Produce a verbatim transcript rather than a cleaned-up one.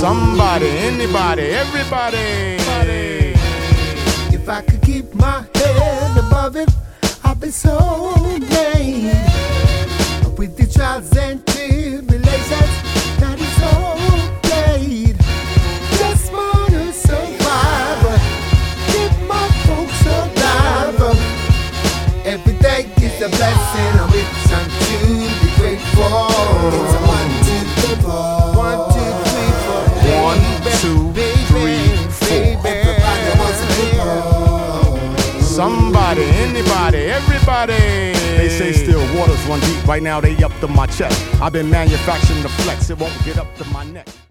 Somebody, anybody, everybody. If I could keep my head above it, I'd be so made. With the trials and tribulations, that is okay. Just wanna survive, keep my folks alive. Every day is a blessing, of which I'm to be grateful. It's a one, two, three, four. One, two, three, four. One, two, three, four. Everybody wants a people. Somebody, anybody, everybody. They say still waters run deep. Right now they up to my chest. I've been manufacturing the flex. It won't get up to my neck.